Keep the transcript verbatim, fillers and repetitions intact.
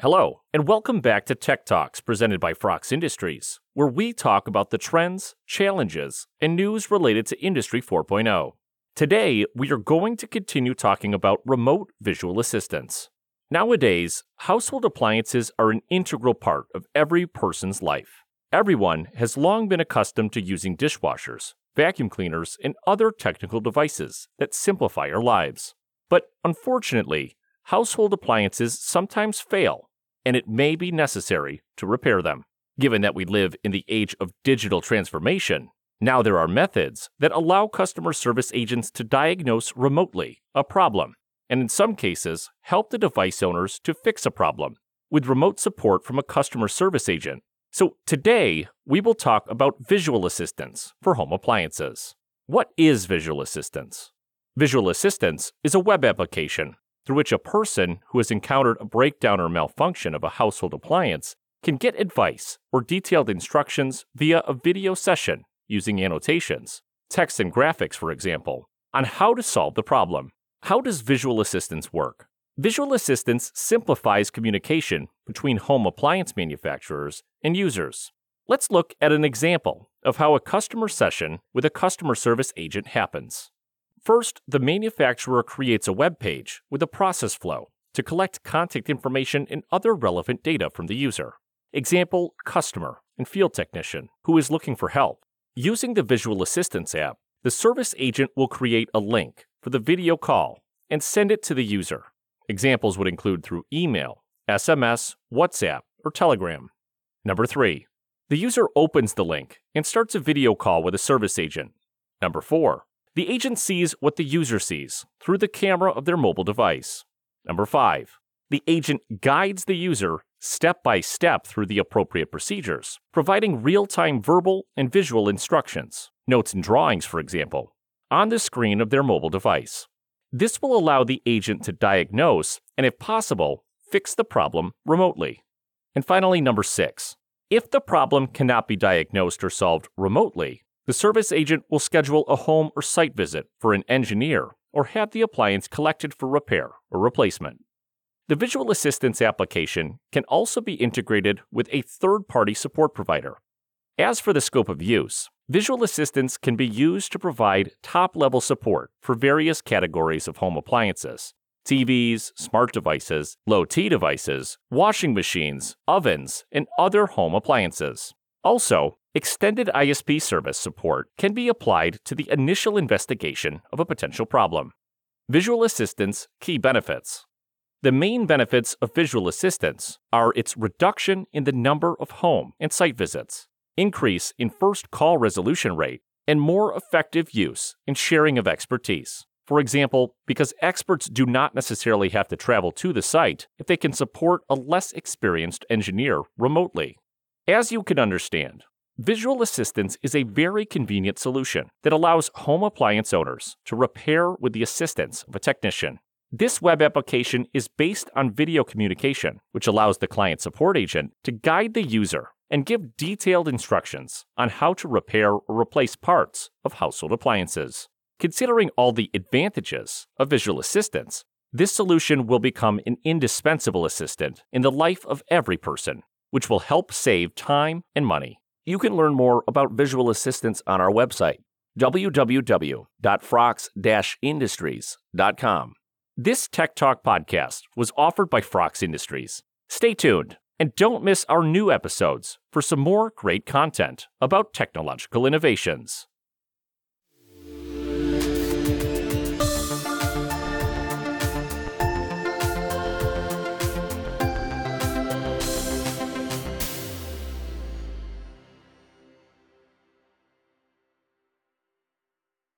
Hello, and welcome back to Tech Talks presented by Frox Industries, where we talk about the trends, challenges, and news related to Industry four point oh. Today, we are going to continue talking about remote visual assistants. Nowadays, household appliances are an integral part of every person's life. Everyone has long been accustomed to using dishwashers, vacuum cleaners, and other technical devices that simplify our lives. But unfortunately, household appliances sometimes fail, and it may be necessary to repair them. Given that we live in the age of digital transformation, now there are methods that allow customer service agents to diagnose remotely a problem, and in some cases, help the device owners to fix a problem with remote support from a customer service agent. So today, we will talk about visual assistants for home appliances. What is visual assistance? Visual assistance is a web application through which a person who has encountered a breakdown or malfunction of a household appliance can get advice or detailed instructions via a video session using annotations, text and graphics, for example, on how to solve the problem. How does visual assistance work? Visual assistance simplifies communication between home appliance manufacturers and users. Let's look at an example of how a customer session with a customer service agent happens. First, the manufacturer creates a web page with a process flow to collect contact information and other relevant data from the user. Example, customer and field technician who is looking for help. Using the Visual Assistance app, the service agent will create a link for the video call and send it to the user. Examples would include through email, S M S, WhatsApp, or Telegram. Number three, the user opens the link and starts a video call with a service agent. Number four, the agent sees what the user sees through the camera of their mobile device. Number five, the agent guides the user step by step through the appropriate procedures, providing real-time verbal and visual instructions, notes and drawings, for example, on the screen of their mobile device. This will allow the agent to diagnose and, if possible, fix the problem remotely. And finally, number six, if the problem cannot be diagnosed or solved remotely, the service agent will schedule a home or site visit for an engineer or have the appliance collected for repair or replacement. The Visual Assistance application can also be integrated with a third-party support provider. As for the scope of use, Visual Assistance can be used to provide top-level support for various categories of home appliances: T Vs, smart devices, low-T devices, washing machines, ovens, and other home appliances. Also, extended I S P service support can be applied to the initial investigation of a potential problem. Visual Assistance key benefits. The main benefits of Visual Assistance are its reduction in the number of home and site visits, increase in first call resolution rate, and more effective use and sharing of expertise. For example, because experts do not necessarily have to travel to the site if they can support a less experienced engineer remotely. As you can understand, Visual Assistance is a very convenient solution that allows home appliance owners to repair with the assistance of a technician. This web application is based on video communication, which allows the client support agent to guide the user and give detailed instructions on how to repair or replace parts of household appliances. Considering all the advantages of Visual Assistance, this solution will become an indispensable assistant in the life of every person, which will help save time and money. You can learn more about Visual Assistance on our website, w w w dot frox dash industries dot com. This Tech Talk podcast was offered by Frox Industries. Stay tuned and don't miss our new episodes for some more great content about technological innovations.